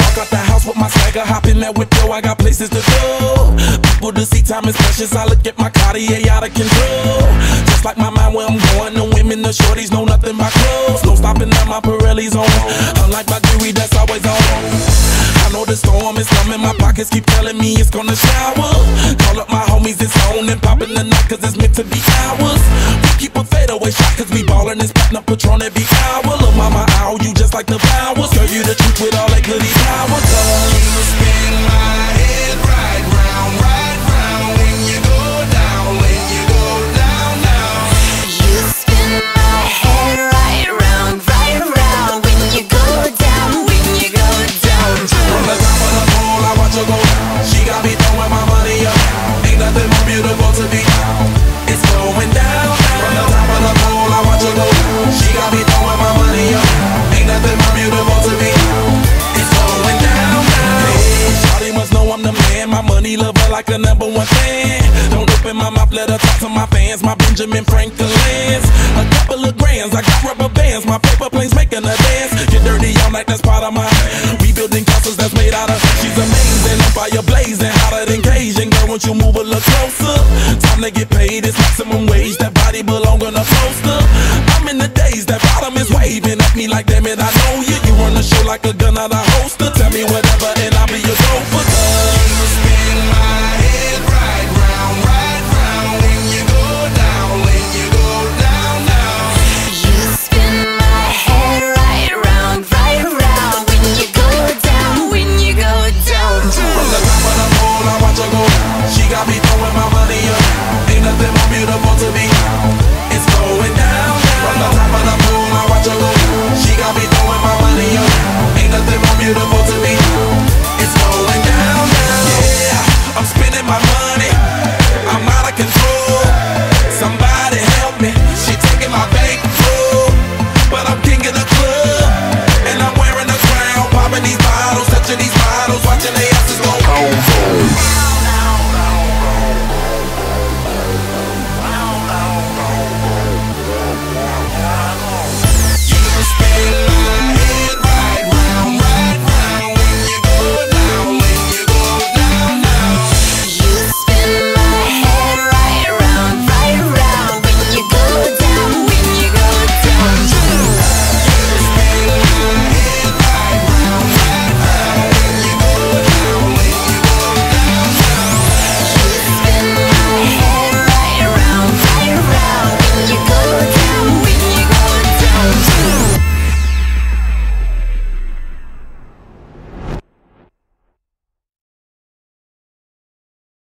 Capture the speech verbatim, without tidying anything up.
Walk out the house with my swagger, hop in that whip, yo, I got places to go. People to see, time is precious. I look at my Cartier out of control. Just like my mind where I'm going, the women, the shorties know nothing but clothes. No stopping at my Pirelli's on. Unlike my jewelry, that's always on. I know the storm is coming, my pockets keep telling me it's gonna shower. Call up my homies, it's on and popping the night, cause it's meant to be ours. We keep a fadeaway shot, cause we ballin' and spittin' up Patron every hour. Look, mama, ow, you just like the flowers. Girl, you the truth with all that goody power. Cause you spin my head right round, right round. When you go down, when you go down, down. You spin my head right round, right round. When you go down, when you go down, down. From the top of the pole, I watch her go. She got me throwing my money up. Ain't nothing more beautiful to be. It's going down, down. From the top of the pole, I watch her go. She got me throwing my money up. Ain't nothing more beautiful to be. It's going down, down. Hey, shawty must know I'm the man. My money lover like a number one fan. Don't open my mouth, let her talk to my fans. My Benjamin Franklin's. A couple of grands, I got rubber bands. My paper planes making a dance. Get dirty all night, that's part of my rebuilding castles that's made out of. She's amazing, I'm fire blazing, hotter than Cajun. Girl, won't you move a little closer? Time to get paid, it's maximum wage. That body belong on a poster. I'm in the days, that bottom is waving at me like, damn it, I know you. You run the show like a gun out of holster. Tell me whatever and I'll be your gopher.